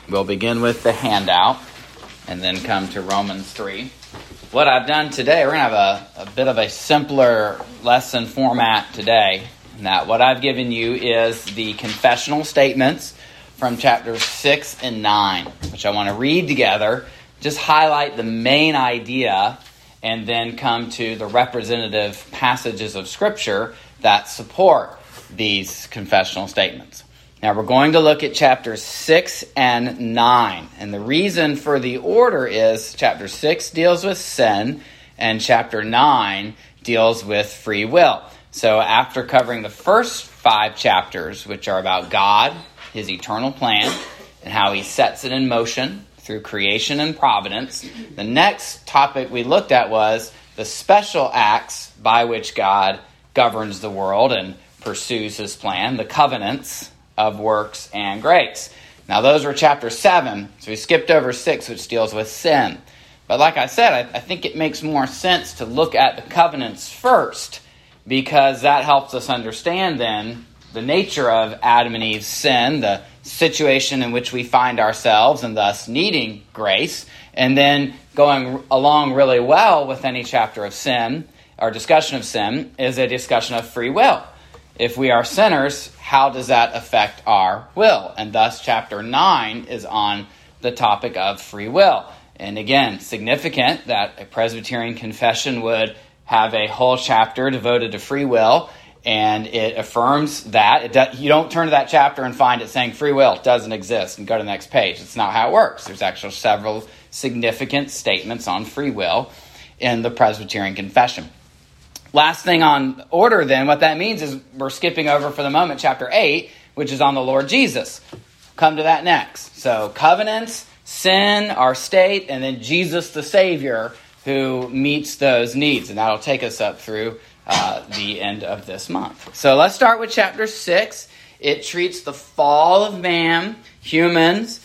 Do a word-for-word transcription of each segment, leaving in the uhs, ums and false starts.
We'll begin with the handout and then come to Romans three. What I've done today, we're going to have a, a bit of a simpler lesson format today. And that what I've given you is the confessional statements from chapters six and nine, which I want to read together, just highlight the main idea, and then come to the representative passages of Scripture that support these confessional statements. Now we're going to look at chapters six and nine. And the reason for the order is chapter six deals with sin and chapter nine deals with free will. So after covering the first five chapters, which are about God, his eternal plan, and how he sets it in motion through creation and providence, the next topic we looked at was the special acts by which God governs the world and pursues his plan, the covenants of works and grace. Now those were chapter seven, so we skipped over six, which deals with sin. But like I said, I, I think it makes more sense to look at the covenants first, because that helps us understand then the nature of Adam and Eve's sin, the situation in which we find ourselves and thus needing grace, and then going along really well with any chapter of sin, or discussion of sin, is a discussion of free will. If we are sinners, how does that affect our will? And thus chapter nine is on the topic of free will. And again, significant that a Presbyterian confession would have a whole chapter devoted to free will, and it affirms that. It do, you don't turn to that chapter and find it saying free will doesn't exist and go to the next page. It's not how it works. There's actually several significant statements on free will in the Presbyterian confession. Last thing on order then, what that means is we're skipping over for the moment chapter eight, which is on the Lord Jesus. Come to that next. So covenants, sin, our state, and then Jesus the Savior who meets those needs. And that'll take us up through uh, the end of this month. So let's start with chapter six. It treats the fall of man, humans,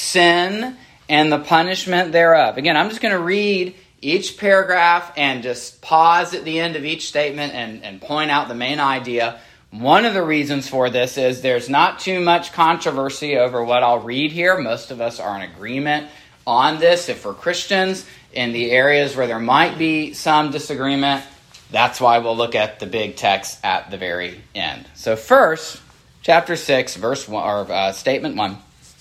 sin, and the punishment thereof. Again, I'm just going to read each paragraph and just pause at the end of each statement and, and point out the main idea. One of the reasons for this is there's not too much controversy over what I'll read here. Most of us are in agreement on this. If we're Christians, in the areas where there might be some disagreement, that's why we'll look at the big text at the very end. So first, chapter six, verse one, or uh, statement one.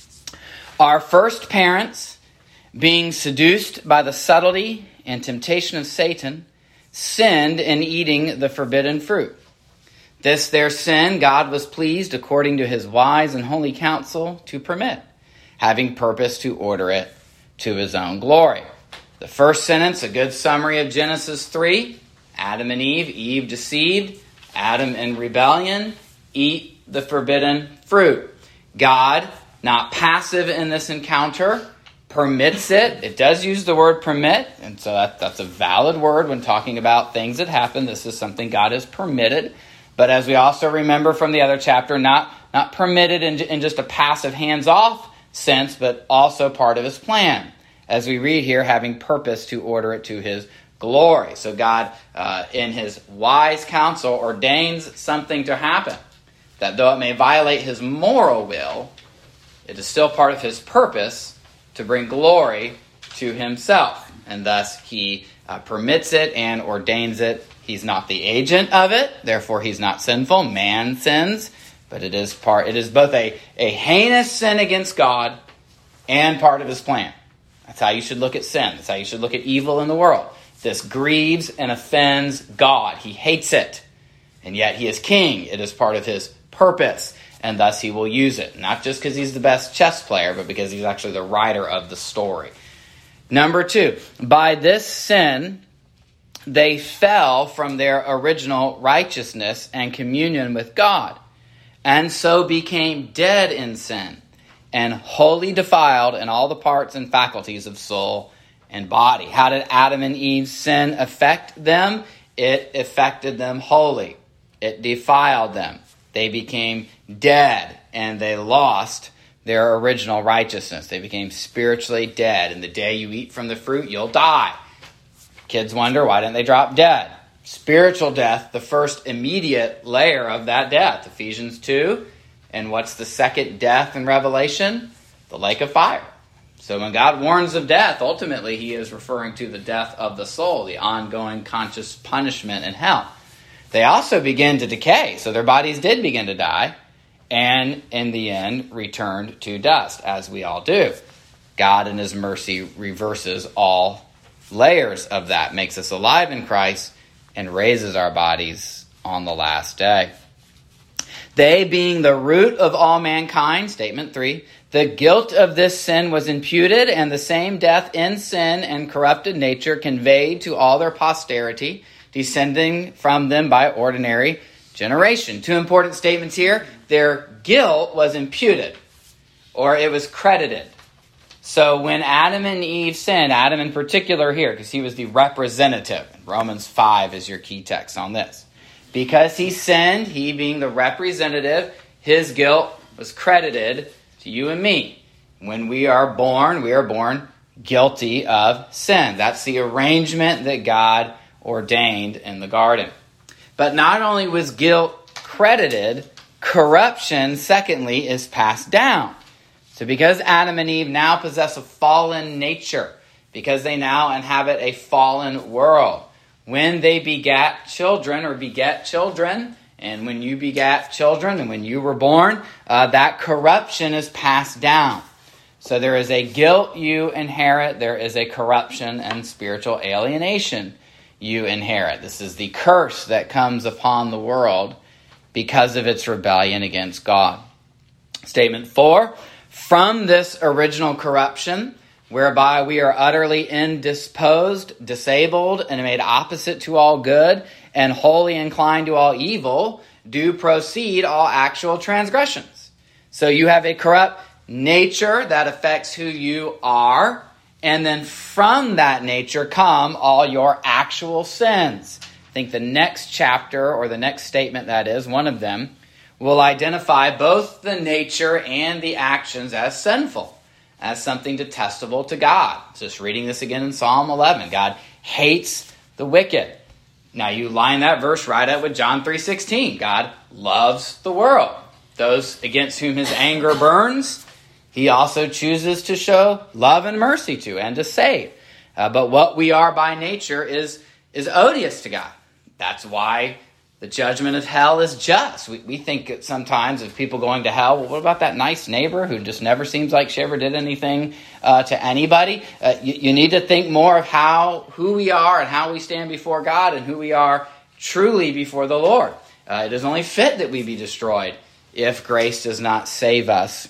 Our first parents, being seduced by the subtlety and temptation of Satan, sinned in eating the forbidden fruit. This their sin God was pleased, according to his wise and holy counsel, to permit, having purpose to order it to his own glory. The first sentence, a good summary of Genesis three. Adam and Eve, Eve deceived, Adam in rebellion, eat the forbidden fruit. God, not passive in this encounter, permits it. It does use the word permit, and so that, that's a valid word when talking about things that happen. This is something God has permitted. But as we also remember from the other chapter, not, not permitted in, in just a passive hands-off sense, but also part of his plan. As we read here, having purpose to order it to his glory. So God, uh, in his wise counsel, ordains something to happen, that though it may violate his moral will, it is still part of his purpose to bring glory to himself. And thus he uh, permits it and ordains it. He's not the agent of it, therefore he's not sinful. Man sins, but it is part. It is both a, a heinous sin against God and part of his plan. That's how you should look at sin. That's how you should look at evil in the world. This grieves and offends God. He hates it. And yet he is king. It is part of his purpose. And thus he will use it. Not just because he's the best chess player, but because he's actually the writer of the story. Number two, by this sin, they fell from their original righteousness and communion with God, and so became dead in sin, and wholly defiled in all the parts and faculties of soul and body. How did Adam and Eve's sin affect them? It affected them wholly. It defiled them. They became dead, and they lost their original righteousness. They became spiritually dead. And the day you eat from the fruit, you'll die. Kids wonder, why didn't they drop dead? Spiritual death, the first immediate layer of that death. Ephesians two. And what's the second death in Revelation? the lake of fire. So when God warns of death, ultimately he is referring to the death of the soul, the ongoing conscious punishment in hell. They also begin to decay, so their bodies did begin to die, and in the end returned to dust, as we all do. God in his mercy reverses all layers of that, makes us alive in Christ, and raises our bodies on the last day. They being the root of all mankind, statement three, the guilt of this sin was imputed, and the same death in sin and corrupted nature conveyed to all their posterity, descending from them by ordinary generation. Two important statements here. Their guilt was imputed, or it was credited. So when Adam and Eve sinned, Adam in particular here, because he was the representative. Romans five is your key text on this. Because he sinned, he being the representative, his guilt was credited to you and me. When we are born, we are born guilty of sin. That's the arrangement that God ordained in the garden. But not only was guilt credited, corruption, secondly, is passed down. So because Adam and Eve now possess a fallen nature, because they now inhabit a fallen world, when they begat children or beget children, and when you begat children and when you were born, uh, that corruption is passed down. So there is a guilt you inherit. There is a corruption and spiritual alienation you inherit. This is the curse that comes upon the world because of its rebellion against God. Statement four, from this original corruption, whereby we are utterly indisposed, disabled, and made opposite to all good, and wholly inclined to all evil, do proceed all actual transgressions. So you have a corrupt nature that affects who you are, and then from that nature come all your actual sins. I think the next chapter, or the next statement that is, one of them, will identify both the nature and the actions as sinful, as something detestable to God. Just reading this again in Psalm eleven. God hates the wicked. Now you line that verse right up with John three sixteen. God loves the world. Those against whom his anger burns, he also chooses to show love and mercy to and to save. Uh, but what we are by nature is, is odious to God. That's why the judgment of hell is just. We, we think sometimes of people going to hell, well, what about that nice neighbor who just never seems like she ever did anything uh, to anybody? Uh, you, you need to think more of how who we are and how we stand before God and who we are truly before the Lord. Uh, it is only fit that we be destroyed if grace does not save us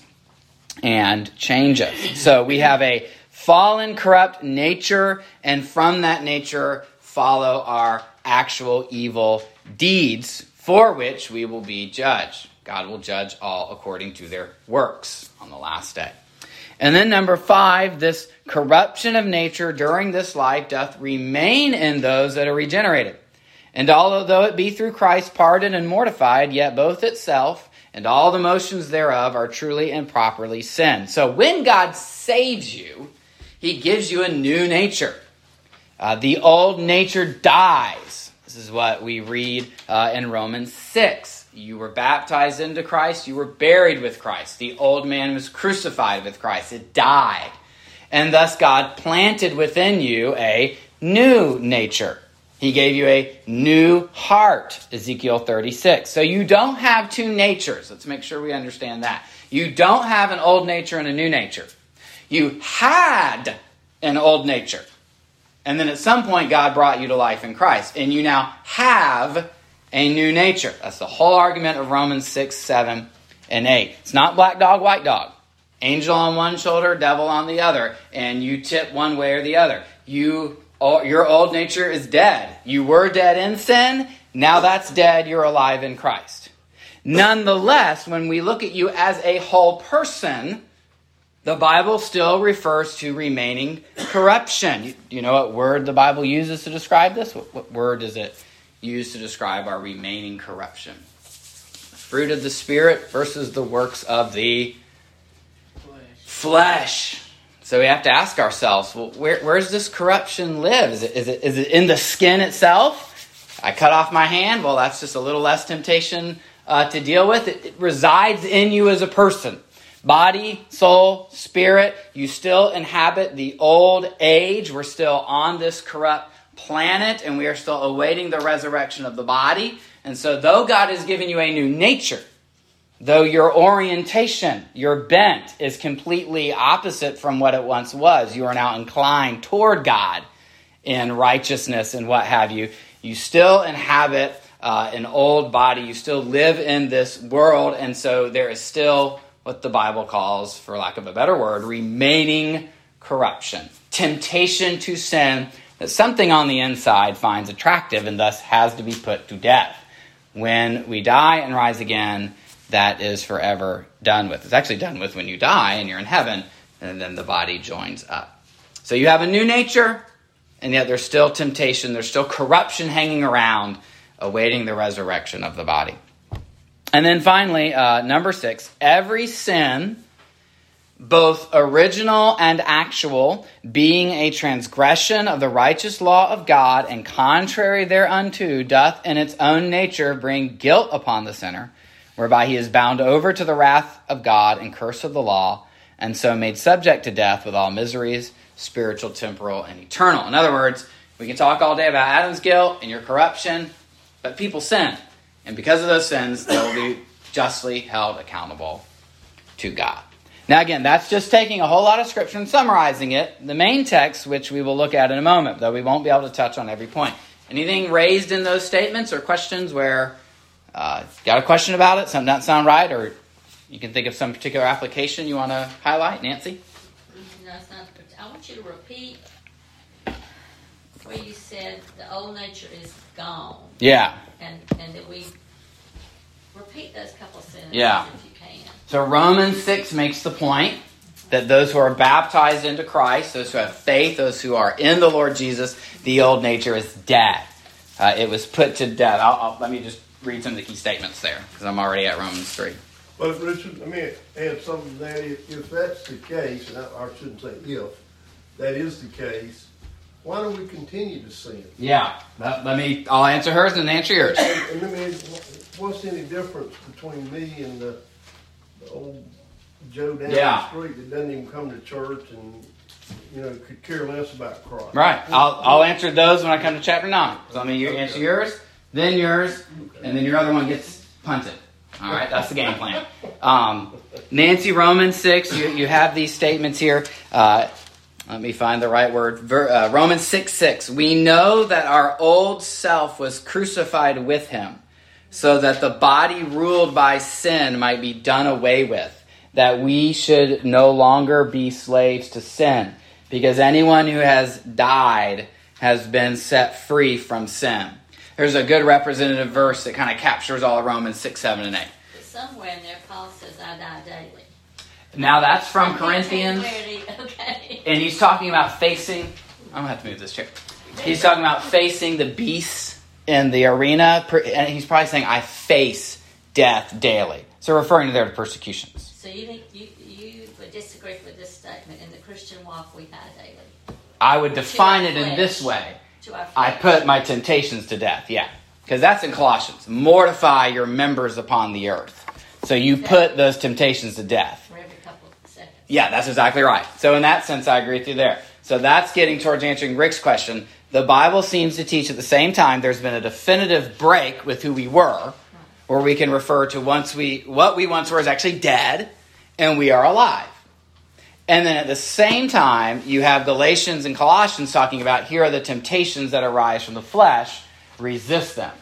and change us. So we have a fallen, corrupt nature, and from that nature follow our actual evil deeds for which we will be judged. God will judge all according to their works on the last day. And then number five, this corruption of nature during this life doth remain in those that are regenerated. And although it be through Christ pardoned and mortified, yet both itself and all the motions thereof are truly and properly sin. So when God saves you, he gives you a new nature. Uh, the old nature dies. This is what we read uh, in Romans six. You were baptized into Christ. You were buried with Christ. The old man was crucified with Christ. It died. And thus God planted within you a new nature. He gave you a new heart, Ezekiel thirty-six. So you don't have two natures. Let's make sure we understand that. You don't have an old nature and a new nature. You had an old nature. And then at some point, God brought you to life in Christ. And you now have a new nature. That's the whole argument of Romans six, seven, and eight. It's not black dog, white dog. Angel on one shoulder, devil on the other. And you tip one way or the other. You, your old nature is dead. You were dead in sin. Now that's dead. You're alive in Christ. Nonetheless, when we look at you as a whole person, the Bible still refers to remaining corruption. You, you know what word the Bible uses to describe this? What, what word does it use to describe our remaining corruption? The fruit of the Spirit versus the works of the flesh. flesh. So we have to ask ourselves, well, where, where does this corruption live? Is it, is it, is it in the skin itself? I cut off my hand. Well, that's just a little less temptation uh, to deal with. It, it resides in you as a person. Body, soul, spirit, you still inhabit the old age. We're still on this corrupt planet, and we are still awaiting the resurrection of the body. And so though God has given you a new nature, though your orientation, your bent is completely opposite from what it once was, you are now inclined toward God in righteousness and what have you, you still inhabit uh, an old body. You still live in this world, and so there is still what the Bible calls, for lack of a better word, remaining corruption. Temptation to sin that something on the inside finds attractive and thus has to be put to death. When we die and rise again, that is forever done with. It's actually done with when you die and you're in heaven, and then the body joins up. So you have a new nature, and yet there's still temptation, there's still corruption hanging around, awaiting the resurrection of the body. And then finally, uh, number six, every sin, both original and actual, being a transgression of the righteous law of God and contrary thereunto, doth in its own nature bring guilt upon the sinner, whereby he is bound over to the wrath of God and curse of the law, and so made subject to death with all miseries, spiritual, temporal, and eternal. In other words, we can talk all day about Adam's guilt and your corruption, but people sin. And because of those sins, they will be justly held accountable to God. Now again, that's just taking a whole lot of scripture and summarizing it. The main text, which we will look at in a moment, though we won't be able to touch on every point. Anything raised in those statements or questions where uh, got a question about it, something doesn't sound right, or you can think of some particular application you want to highlight? Nancy? No, it's not. I want you to repeat where you said the old nature is gone. Yeah. And and that we repeat those couple sentences yeah. if you can. So Romans six makes the point that those who are baptized into Christ, those who have faith, those who are in the Lord Jesus, the old nature is dead. Uh, it was put to death. I'll, I'll, let me just read some of the key statements there, because I'm already at Romans three. But Richard, let me add something to that. If, if that's the case, and I, I shouldn't say if, that is the case, why do we continue to sin? Yeah, let, let me, I'll answer hers and then answer yours. And, and let me, what's any difference between me and the, the old Joe down yeah. the street that doesn't even come to church and, you know, could care less about Christ? Right. I'll, I'll answer those when I come to chapter nine. So let me you answer yours, then yours, okay. And then your other one gets punted. All right, that's the game plan. Um, Nancy, Romans six, you, you have these statements here. Uh, let me find the right word. Ver, uh, Romans six six. We know that our old self was crucified with him, so that the body ruled by sin might be done away with, that we should no longer be slaves to sin, because anyone who has died has been set free from sin. There's a good representative verse that kind of captures all of Romans six, seven, and eight. But somewhere in there, Paul says, I die daily. Now that's from Corinthians. Okay. And he's talking about facing... I'm going to have to move this chair. He's talking about facing the beasts in the arena. And he's probably saying, I face death daily. So referring to there to persecutions. So you think you, you would disagree with this statement, in the Christian walk we die daily? I would define it in this way. I put my temptations to death, yeah. Because that's in Colossians. Mortify your members upon the earth. So you put those temptations to death. For every couple of seconds. Yeah, that's exactly right. So in that sense, I agree with you there. So that's getting towards answering Rick's question. The Bible seems to teach at the same time there's been a definitive break with who we were, where we can refer to once we what we once were is actually dead, and we are alive. And then at the same time, you have Galatians and Colossians talking about here are the temptations that arise from the flesh. Resist them.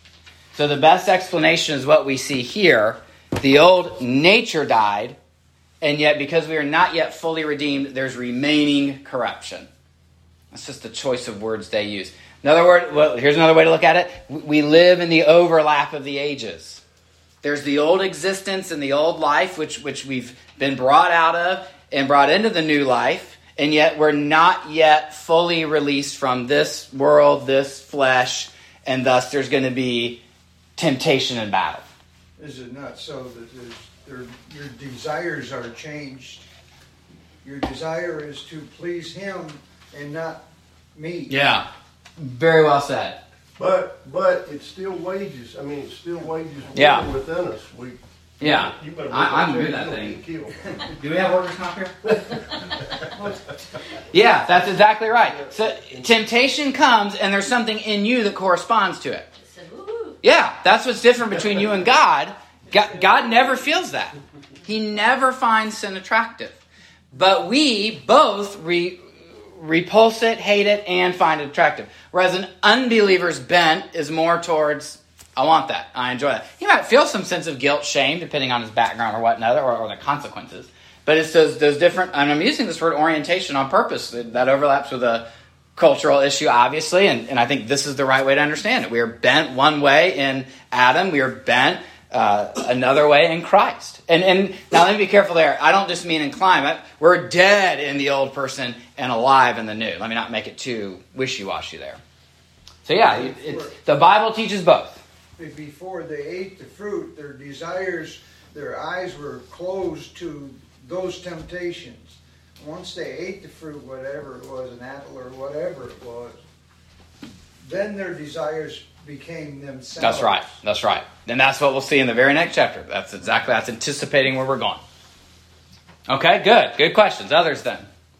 So the best explanation is what we see here. The old nature died, and yet because we are not yet fully redeemed, there's remaining corruption. That's just the choice of words they use. Another word, well, here's another way to look at it. We live in the overlap of the ages. There's the old existence and the old life, which, which we've been brought out of and brought into the new life, and yet we're not yet fully released from this world, this flesh, and thus there's going to be temptation and battle. Is it not so that there, your desires are changed? Your desire is to please him and not me. Yeah, very well said. But but it's still wages. I mean, it's still wages yeah. within us. We Yeah, You better I, I'm make good at sure that you thing. don't get killed. Do we have workers' comp here? Yeah, that's exactly right. So temptation comes, and there's something in you that corresponds to it. It said, woo. Yeah, that's what's different between you and God. God, God never feels that. He never finds sin attractive. But we both re, repulse it, hate it, and find it attractive. Whereas an unbeliever's bent is more towards, I want that. I enjoy that. He might feel some sense of guilt, shame, depending on his background or whatnot, or, or the consequences. But it's those, those different, and I'm using this word orientation on purpose. That overlaps with a cultural issue, obviously, and, and I think this is the right way to understand it. We are bent one way in Adam. We are bent uh, another way in Christ. And, and now let me be careful there. I don't just mean inclined. I, we're dead in the old person and alive in the new. Let me not make it too wishy-washy there. So yeah, it, it's, the Bible teaches both. Before they ate the fruit, their desires, their eyes were closed to those temptations. Once they ate the fruit, whatever it was, an apple or whatever it was, then their desires became themselves. That's right. That's right. And that's what we'll see in the very next chapter. That's exactly, that's anticipating where we're going. Okay, good. Good questions. Others then?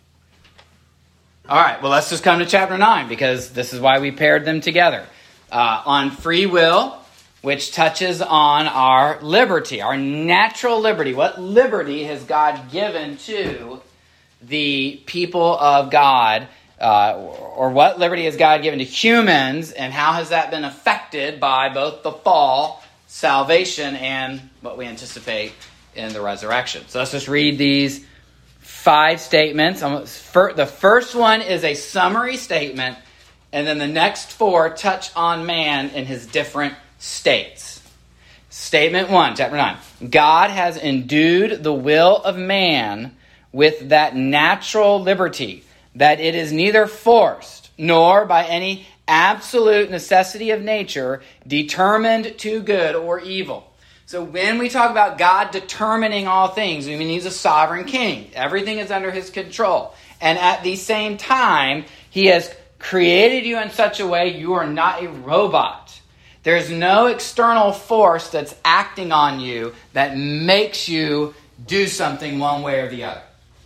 All right, well, let's just come to chapter nine, because this is why we paired them together. Uh, on free will, which touches on our liberty, our natural liberty. What liberty has God given to the people of God, uh, or what liberty has God given to humans, and how has that been affected by both the fall, salvation, and what we anticipate in the resurrection? So let's just read these five statements. The first one is a summary statement, and then the next four touch on man in his different states. Statement one, chapter nine. God has endued the will of man with that natural liberty, that it is neither forced nor by any absolute necessity of nature determined to good or evil. So when we talk about God determining all things, we mean he's a sovereign king. Everything is under his control. And at the same time, he has created you in such a way you are not a robot. There's no external force that's acting on you that makes you do something one way or the other.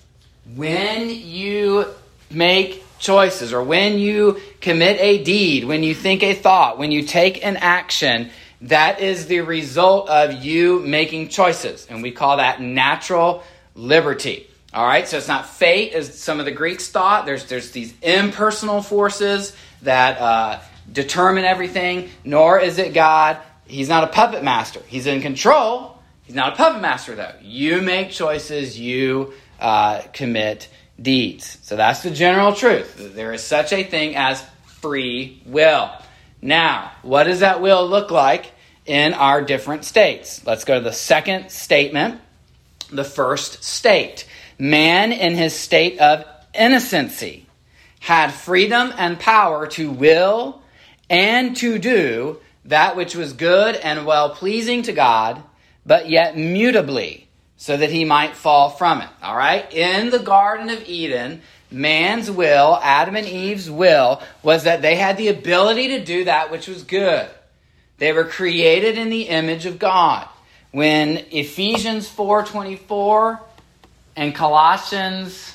When you make choices, or when you commit a deed, when you think a thought, when you take an action, that is the result of you making choices. And we call that natural liberty. All right, so it's not fate, as some of the Greeks thought. There's, there's these impersonal forces that uh, determine everything, nor is it God. He's not a puppet master. He's in control. He's not a puppet master, though. You make choices, you uh, commit deeds. So that's the general truth. There is such a thing as free will. Now, what does that will look like in our different states? Let's go to the second statement, the first state. Man in his state of innocency had freedom and power to will and to do that which was good and well-pleasing to God, but yet mutably, so that he might fall from it. All right? In the Garden of Eden, man's will, Adam and Eve's will, was that they had the ability to do that which was good. They were created in the image of God. When Ephesians four twenty-four and Colossians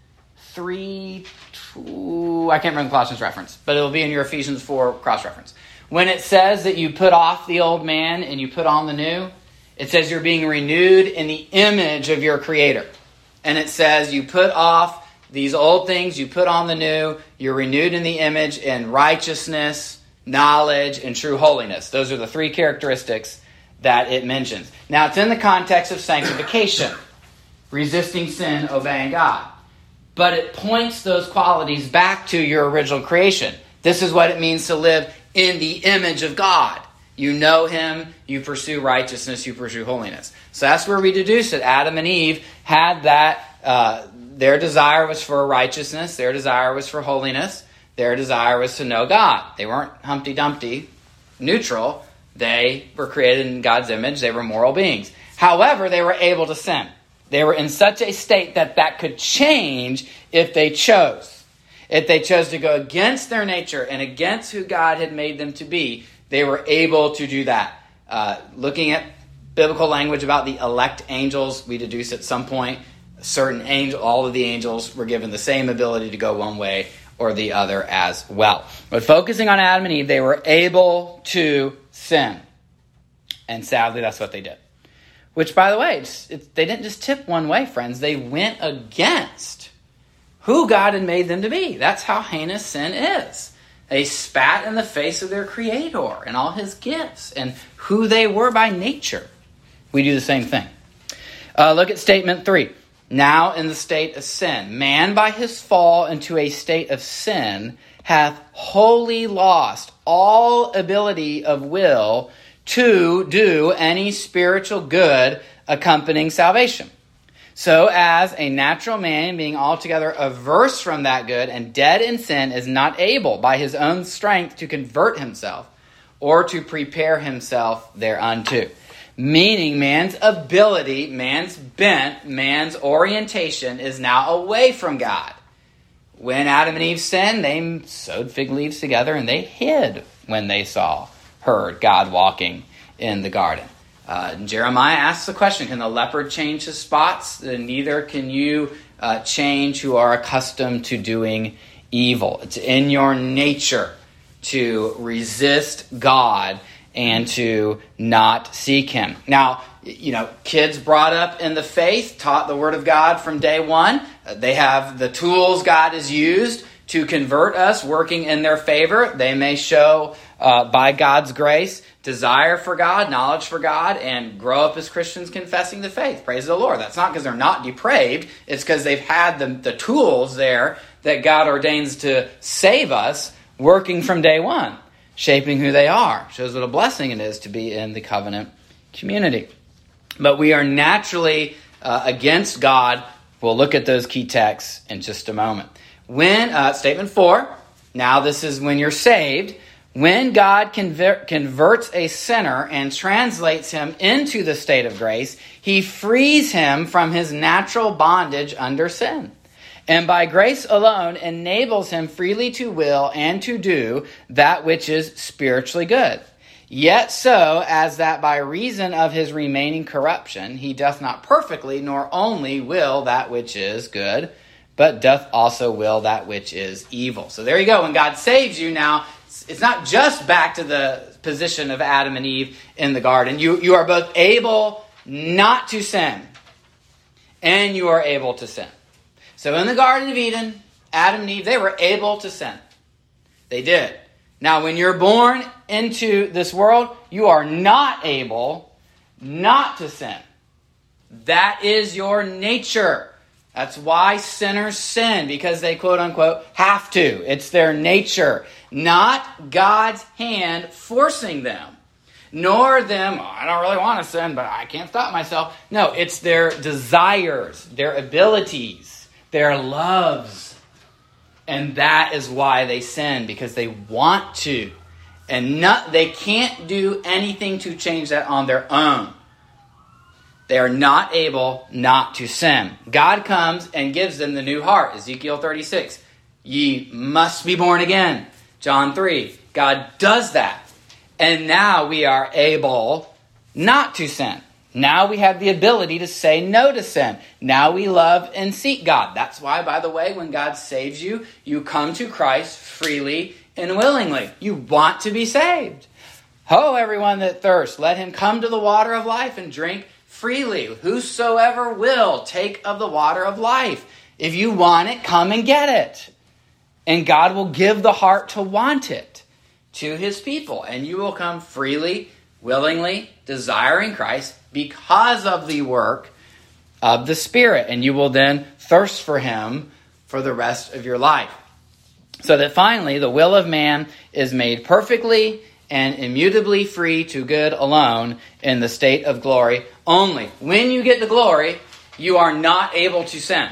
three, two, I can't remember the Colossians reference, but it'll be in your Ephesians four cross-reference. When it says that you put off the old man and you put on the new, it says you're being renewed in the image of your Creator. And it says you put off these old things, you put on the new, you're renewed in the image in righteousness, knowledge, and true holiness. Those are the three characteristics that it mentions. Now, it's in the context of sanctification, resisting sin, obeying God. But it points those qualities back to your original creation. This is what it means to live in the image of God. You know him, you pursue righteousness, you pursue holiness. So that's where we deduce it. Adam and Eve had that, uh, their desire was for righteousness, their desire was for holiness, their desire was to know God. They weren't Humpty Dumpty, neutral. They were created in God's image. They were moral beings. However, they were able to sin. They were in such a state that that could change if they chose. If they chose to go against their nature and against who God had made them to be, they were able to do that. Uh, looking at biblical language about the elect angels. We deduce at some point certain angel, all of the angels were given the same ability to go one way or the other as well. But focusing on Adam and Eve, they were able to sin. And sadly, that's what they did. Which, by the way, it's, it's, they didn't just tip one way, friends. They went against who God had made them to be. That's how heinous sin is. They spat in the face of their Creator and all His gifts and who they were by nature. We do the same thing. Uh, look at statement three. Now in the state of sin, man by his fall into a state of sin hath wholly lost all ability of will to do any spiritual good accompanying salvation. So as a natural man, being altogether averse from that good and dead in sin, is not able by his own strength to convert himself or to prepare himself thereunto. Meaning man's ability, man's bent, man's orientation is now away from God. When Adam and Eve sinned, they sewed fig leaves together and they hid when they saw, heard God walking in the garden. Uh, Jeremiah asks the question, can the leopard change his spots? Neither can you uh, change who are accustomed to doing evil. It's in your nature to resist God and to not seek Him. Now, you know, kids brought up in the faith, taught the Word of God from day one. They have the tools God has used to convert us, working in their favor. They may show, uh, by God's grace, desire for God, knowledge for God, and grow up as Christians confessing the faith. Praise the Lord. That's not because they're not depraved. It's because they've had the, the tools there that God ordains to save us, working from day one, shaping who they are. Shows what a blessing it is to be in the covenant community. But we are naturally uh, against God. We'll look at those key texts in just a moment. When, uh, statement four, now this is when you're saved. When God conver- converts a sinner and translates him into the state of grace, He frees him from his natural bondage under sin. And by grace alone enables him freely to will and to do that which is spiritually good. Yet so, as that by reason of his remaining corruption, he doth not perfectly nor only will that which is good, but doth also will that which is evil. So there you go. When God saves you now, it's not just back to the position of Adam and Eve in the garden. You, you are both able not to sin, and you are able to sin. So in the Garden of Eden, Adam and Eve, they were able to sin. They did. Now, when you're born into this world, you are not able not to sin. That is your nature. That's why sinners sin, because they, quote unquote, have to. It's their nature, not God's hand forcing them. Nor them, oh, I don't really want to sin, but I can't stop myself. No, it's their desires, their abilities, their loves. And that is why they sin, because they want to. And not, they can't do anything to change that on their own. They are not able not to sin. God comes and gives them the new heart. Ezekiel thirty-six. Ye must be born again. John three. God does that. And now we are able not to sin. Now we have the ability to say no to sin. Now we love and seek God. That's why, by the way, when God saves you, you come to Christ freely and willingly. You want to be saved. Ho, everyone that thirsts, let him come to the water of life and drink freely. Whosoever will, take of the water of life. If you want it, come and get it. And God will give the heart to want it to His people. And you will come freely, willingly, desiring Christ because of the work of the Spirit. And you will then thirst for Him for the rest of your life. So that finally, the will of man is made perfectly and immutably free to good alone in the state of glory only. When you get the glory, you are not able to sin.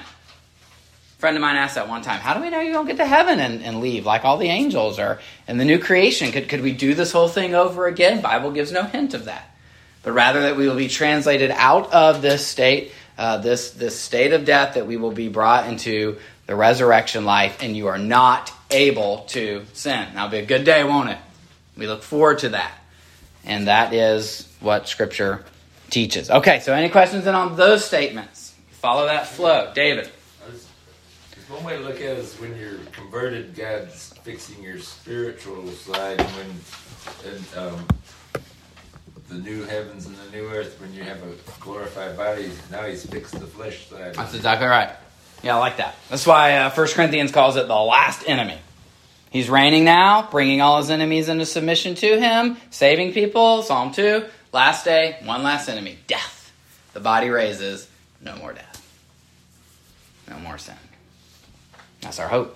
A friend of mine asked that one time, how do we know you don't get to heaven and, and leave like all the angels or in the new creation? Could, could we do this whole thing over again? Bible gives no hint of that. But rather that we will be translated out of this state, uh, this, this state of death, that we will be brought into the resurrection life, and you are not able to sin. That'll be a good day, won't it? We look forward to that. And that is what Scripture teaches. Okay, so any questions then on those statements? Follow that flow. David. One way to look at it is when you're converted, God's fixing your spiritual side. And when and, um, the new heavens and the new earth, when you have a glorified body, now he's fixed the flesh side. That's exactly right. Yeah, I like that. That's why uh, First Corinthians calls it the last enemy. He's reigning now, bringing all his enemies into submission to him, saving people. Psalm two, last day, one last enemy, death. The body raises, no more death. No more sin. That's our hope.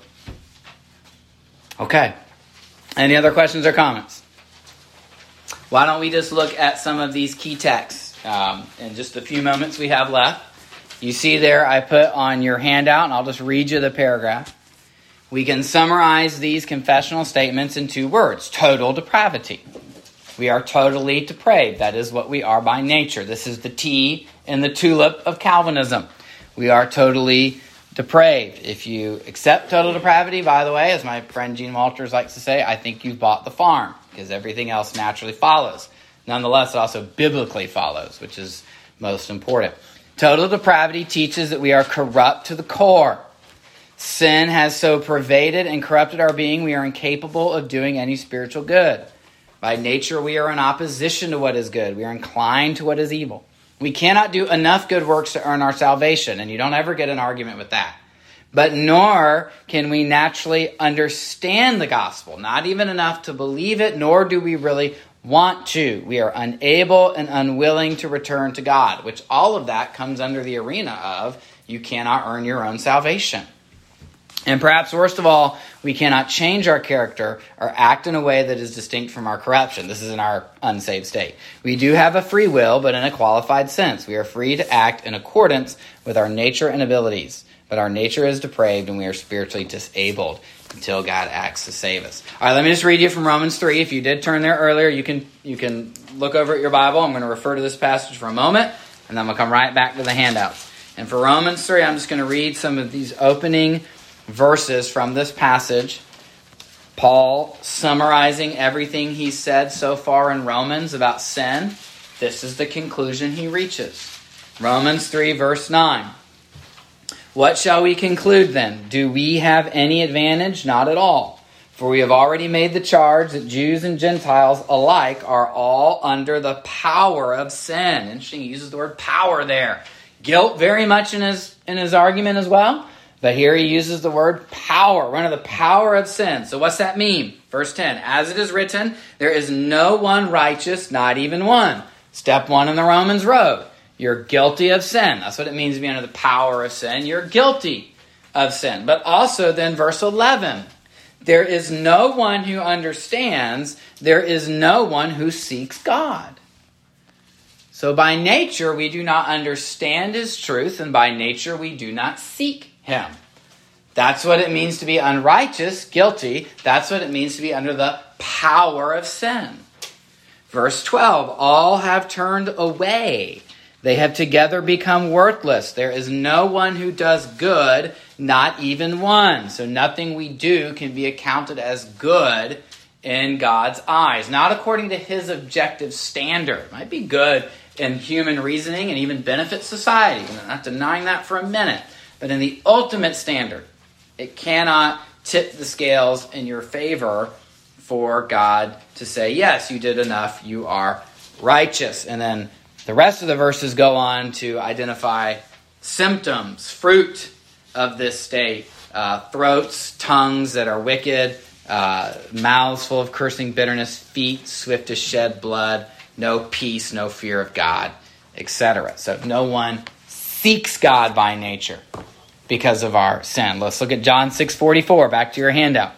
Okay. Any other questions or comments? Why don't we just look at some of these key texts um, in just a few moments we have left. You see there I put on your handout, and I'll just read you the paragraph. We can summarize these confessional statements in two words: total depravity. We are totally depraved. That is what we are by nature. This is the T in the tulip of Calvinism. We are totally depraved. If you accept total depravity, by the way, as my friend Gene Walters likes to say, I think you've bought the farm, because everything else naturally follows. Nonetheless, it also biblically follows, which is most important. Total depravity teaches that we are corrupt to the core. Sin has so pervaded and corrupted our being, we are incapable of doing any spiritual good. By nature, we are in opposition to what is good. We are inclined to what is evil. We cannot do enough good works to earn our salvation, and you don't ever get an argument with that. But nor can we naturally understand the gospel, not even enough to believe it, nor do we really want to. We are unable and unwilling to return to God, which all of that comes under the arena of you cannot earn your own salvation. And perhaps worst of all, we cannot change our character or act in a way that is distinct from our corruption. This is in our unsaved state. We do have a free will, but in a qualified sense. We are free to act in accordance with our nature and abilities. But our nature is depraved and we are spiritually disabled until God acts to save us. All right, let me just read you from Romans three. If you did turn there earlier, you can you can look over at your Bible. I'm going to refer to this passage for a moment, and then I'm going to come right back to the handouts. And for Romans three, I'm just going to read some of these opening verses from this passage. Paul summarizing everything he said so far in Romans about sin. This is the conclusion he reaches. Romans three, verse nine. What shall we conclude then? Do we have any advantage? Not at all. For we have already made the charge that Jews and Gentiles alike are all under the power of sin. Interesting, he uses the word power there. Guilt very much in his in his argument as well. But here he uses the word power. We're under the power of sin. So what's that mean? Verse ten, as it is written, there is no one righteous, not even one. Step one in the Romans road. You're guilty of sin. That's what it means to be under the power of sin. You're guilty of sin. But also then verse eleven, there is no one who understands. There is no one who seeks God. So by nature, we do not understand his truth, and by nature, we do not seek him. That's what it means to be unrighteous, guilty. That's what it means to be under the power of sin. Verse twelve, all have turned away. They have together become worthless. There is no one who does good, not even one. So nothing we do can be accounted as good in God's eyes. Not according to his objective standard. It might be good in human reasoning and even benefit society. I'm not denying that for a minute. But in the ultimate standard, it cannot tip the scales in your favor for God to say, yes, you did enough, you are righteous. And then the rest of the verses go on to identify symptoms, fruit of this state. Uh, throats, tongues that are wicked, uh, mouths full of cursing bitterness, feet swift to shed blood, no peace, no fear of God, et cetera. So no one seeks God by nature because of our sin. Let's look at John six forty-four, back to your handout.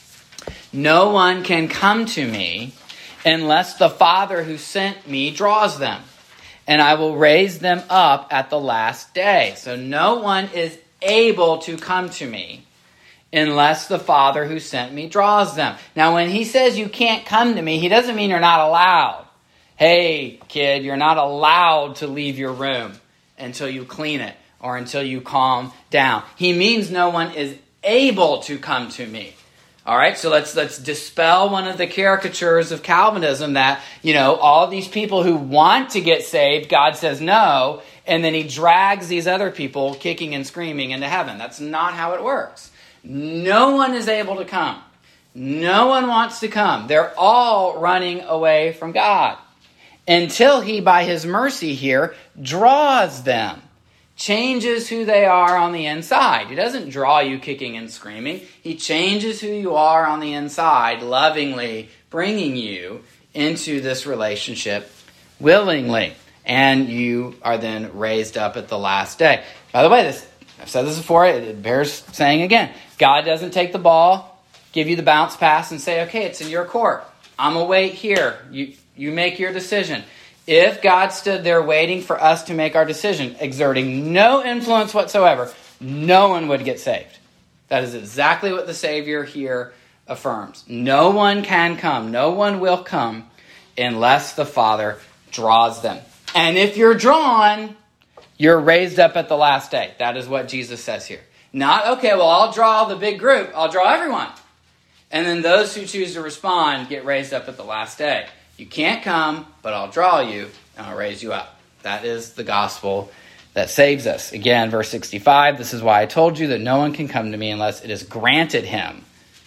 No one can come to me unless the Father who sent me draws them, and I will raise them up at the last day. So no one is able to come to me unless the Father who sent me draws them. Now, when he says you can't come to me, he doesn't mean you're not allowed. Hey, kid, you're not allowed to leave your room until you clean it or until you calm down. He means no one is able to come to me. All right, so let's let's dispel one of the caricatures of Calvinism that, you know, all these people who want to get saved, God says no, and then he drags these other people kicking and screaming into heaven. That's not how it works. No one is able to come. No one wants to come. They're all running away from God until he, by his mercy here, draws them. Changes who they are on the inside. He doesn't draw you kicking and screaming. He changes who you are on the inside, lovingly bringing you into this relationship willingly. And you are then raised up at the last day. By the way, this I've said this before, it bears saying again. God doesn't take the ball, give you the bounce pass, and say, okay, it's in your court. I'm going to wait here. You, you make your decision. If God stood there waiting for us to make our decision, exerting no influence whatsoever, no one would get saved. That is exactly what the Savior here affirms. No one can come, no one will come unless the Father draws them. And if you're drawn, you're raised up at the last day. That is what Jesus says here. Not, okay, well, I'll draw the big group. I'll draw everyone. And then those who choose to respond get raised up at the last day. You can't come, but I'll draw you, and I'll raise you up. That is the gospel that saves us. Again, verse sixty-five, this is why I told you that no one can come to me unless it is granted him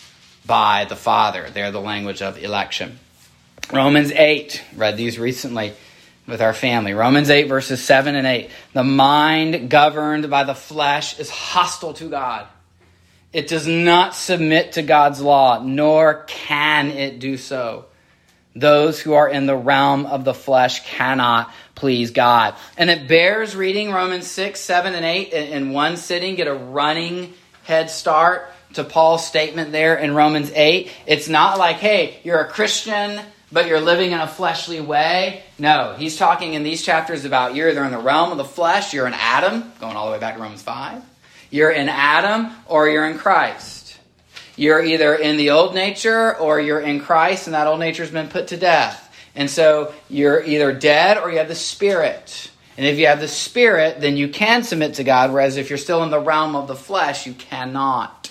by the Father. They're the language of election. Romans eight, read these recently with our family. Romans eight, verses seven and eight. The mind governed by the flesh is hostile to God. It does not submit to God's law, nor can it do so. Those who are in the realm of the flesh cannot please God. And it bears reading Romans six, seven, and eight in one sitting. Get a running head start to Paul's statement there in Romans eight. It's not like, hey, you're a Christian, but you're living in a fleshly way. No, he's talking in these chapters about you're either in the realm of the flesh, you're in Adam, going all the way back to Romans five. You're in Adam or you're in Christ. You're either in the old nature or you're in Christ, and that old nature's been put to death. And so you're either dead or you have the Spirit. And if you have the Spirit, then you can submit to God, whereas if you're still in the realm of the flesh, you cannot.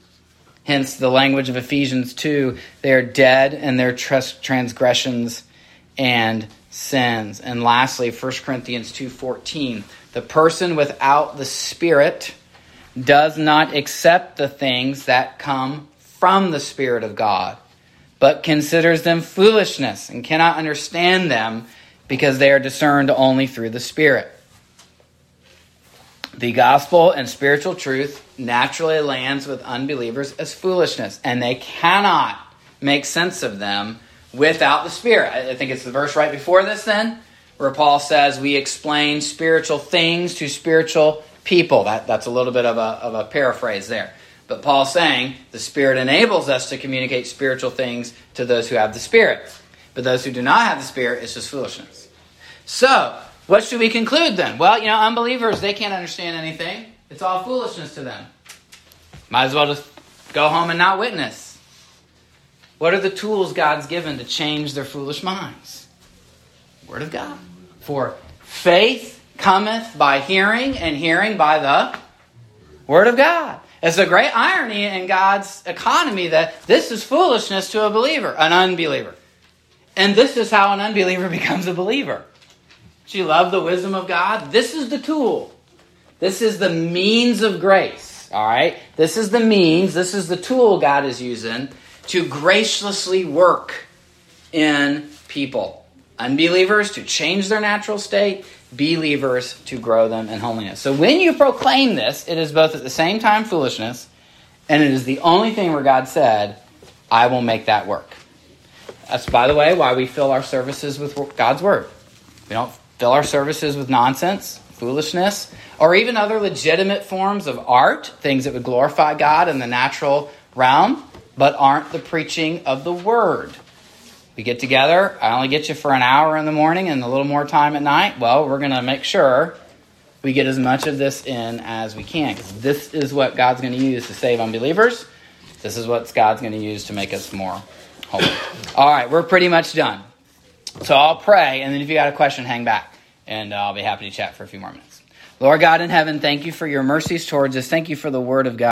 Hence the language of Ephesians two, they are dead in their transgressions and sins. And lastly, First Corinthians two fourteen, the person without the Spirit does not accept the things that come from the Spirit of God, but considers them foolishness and cannot understand them because they are discerned only through the Spirit. The gospel and spiritual truth naturally lands with unbelievers as foolishness, and they cannot make sense of them without the Spirit. I think it's the verse right before this then, where Paul says we explain spiritual things to spiritual people. That, that's a little bit of a, of a paraphrase there. But Paul's saying the Spirit enables us to communicate spiritual things to those who have the Spirit. But those who do not have the Spirit, it's just foolishness. So, what should we conclude then? Well, you know, unbelievers, they can't understand anything. It's all foolishness to them. Might as well just go home and not witness. What are the tools God's given to change their foolish minds? Word of God. For faith cometh by hearing, and hearing by the Word of God. It's a great irony in God's economy that this is foolishness to a believer, an unbeliever. And this is how an unbeliever becomes a believer. Do you love the wisdom of God? This is the tool. This is the means of grace. All right? This is the means, this is the tool God is using to graciously work in people. Unbelievers to change their natural state, believers to grow them in holiness. So when you proclaim this, it is both at the same time foolishness, and it is the only thing where God said, I will make that work. That's, by the way, why we fill our services with God's Word. We don't fill our services with nonsense, foolishness, or even other legitimate forms of art, things that would glorify God in the natural realm, but aren't the preaching of the Word. We get together, I only get you for an hour in the morning and a little more time at night. Well, we're going to make sure we get as much of this in as we can, because this is what God's going to use to save unbelievers. This is what God's going to use to make us more holy. All right, we're pretty much done. So I'll pray, and then if you got a question, hang back, and I'll be happy to chat for a few more minutes. Lord God in heaven, thank you for your mercies towards us. Thank you for the Word of God.